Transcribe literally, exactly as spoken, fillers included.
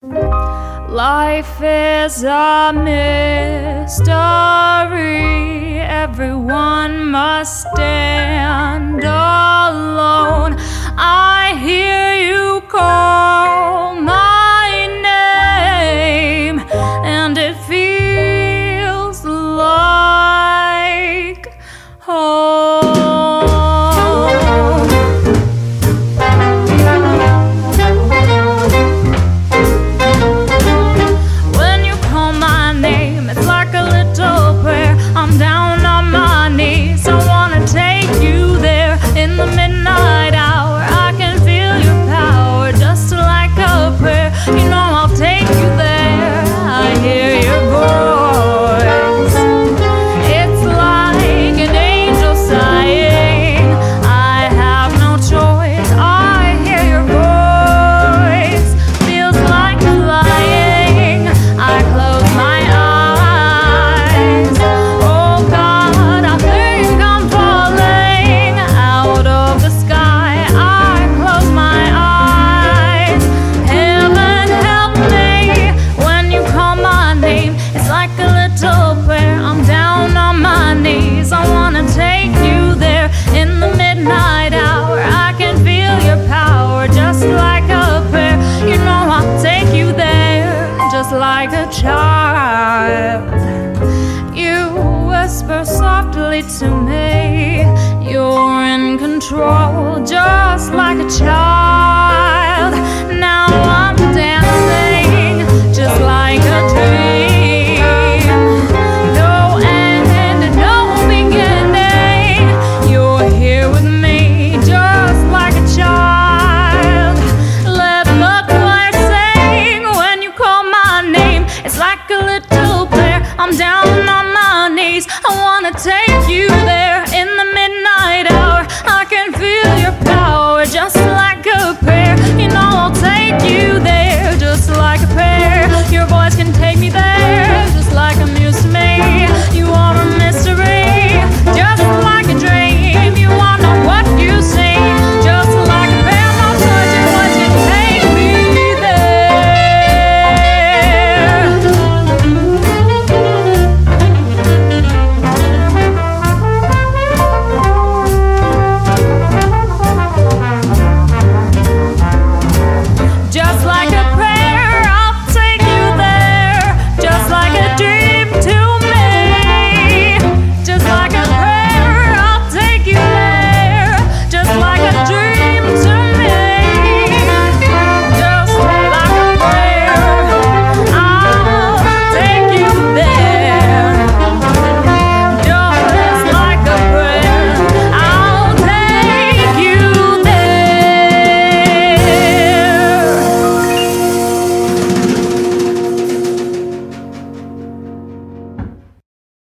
Life is a mystery. Everyone must stand alone. I hear you call my name, and it feels like home. When you call my name, it's like a little prayer. I'm down on my knees. I wanna take you there in the midnight hour. I can feel your power just like a prayer. You know I'll take you there. I hear your voice. It's like an angel sighing. I have no choice. I hear your voice. Feels like flying. I close my eyes. Oh God, I think I'm falling out of the sky. I close my eyes. Heaven help me when you call my name. It's like a little prayer. I'm down on my knees. I wanna take you there in the midnight hour. I can feel your power just like a prayer. You know I'll take you there just like a child. You whisper softly to me. You're in control just like a child.